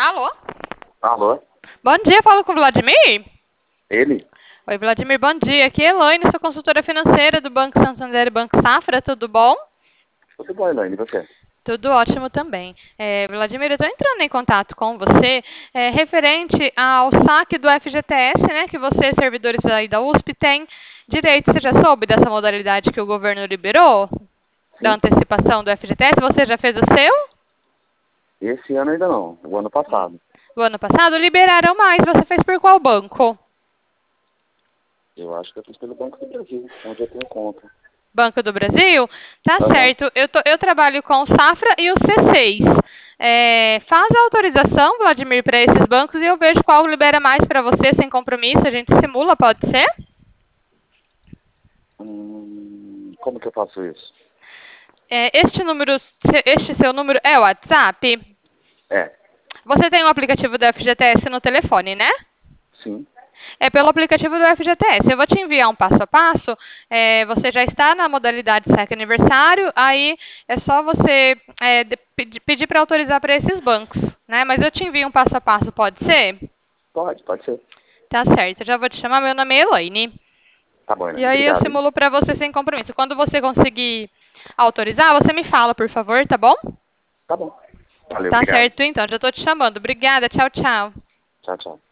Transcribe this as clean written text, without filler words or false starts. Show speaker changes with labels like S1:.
S1: Alô?
S2: Alô?
S1: Bom dia, falo com o Vladimir?
S2: Ele?
S1: Oi, Vladimir, bom dia. Aqui é Elaine, sou consultora financeira do Banco Santander e Banco Safra, tudo bom?
S2: Tudo bom, Elaine, e você?
S1: Tudo ótimo também. Vladimir, eu estou entrando em contato com você referente ao saque do FGTS, né, que vocês, servidores aí da USP, têm direito. Você já soube dessa modalidade que o governo liberou? Da
S2: Sim.
S1: antecipação do FGTS? Você já fez o seu?
S2: Esse ano ainda não, o ano passado.
S1: O ano passado liberaram mais. Você fez por qual banco?
S2: Eu acho que eu fiz pelo Banco do Brasil, onde eu tenho conta.
S1: Banco do Brasil? Tá
S2: Aham.
S1: certo. Eu trabalho com o Safra e o C6. Faz a autorização, Vladimir, para esses bancos e eu vejo qual libera mais para você sem compromisso. A gente simula, pode ser?
S2: Como que eu faço isso?
S1: Este seu número é o WhatsApp?
S2: É,
S1: Você tem o aplicativo do FGTS no telefone, né?
S2: sim.
S1: É pelo aplicativo do FGTS. Eu vou te enviar um passo a passo. Você já está na modalidade saque aniversário, aí é só você pedir para autorizar para esses bancos, né? Mas eu te envio um passo a passo, pode ser?
S2: Pode ser.
S1: Tá certo, eu já vou te chamar. Meu nome é Elaine.
S2: Tá bom,
S1: E
S2: Elaine,
S1: aí eu
S2: obrigado, hein?
S1: simulo para você sem compromisso. Quando você conseguir autorizar, você me fala, por favor, tá bom?
S2: Tá bom. Valeu,
S1: Tá
S2: obrigado.
S1: certo, então. Já estou te chamando. Obrigada. Tchau, tchau.
S2: Tchau, tchau.